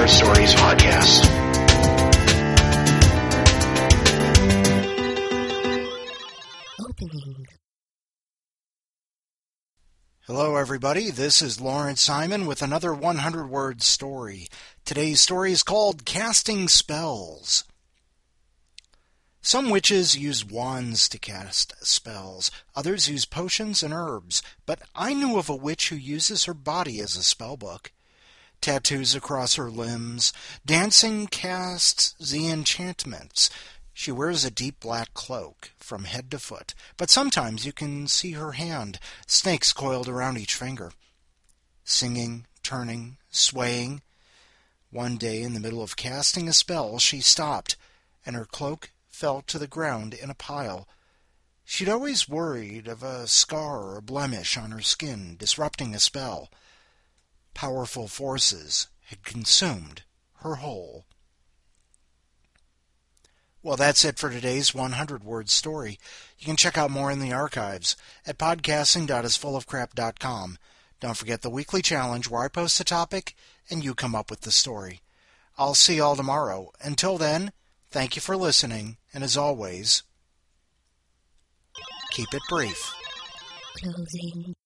Word Stories podcast. Opening. Hello everybody, this is Lawrence Simon with another 100-word story. Today's story is called Casting Spells. Some witches use wands to cast spells. Others use potions and herbs. But I knew of a witch who uses her body as a spellbook. Tattoos across her limbs. Dancing casts the enchantments. She wears a deep black cloak from head to foot, but sometimes you can see her hand, snakes coiled around each finger. Singing, turning, swaying. One day in the middle of casting a spell, she stopped, and her cloak fell to the ground in a pile. She'd always worried of a scar or a blemish on her skin disrupting a spell. Powerful forces had consumed her whole. Well, that's it for today's 100-word story. You can check out more in the archives at podcasting.isfullofcrap.com. Don't forget the weekly challenge where I post a topic and you come up with the story. I'll see you all tomorrow. Until then, thank you for listening, and as always, keep it brief. Closing.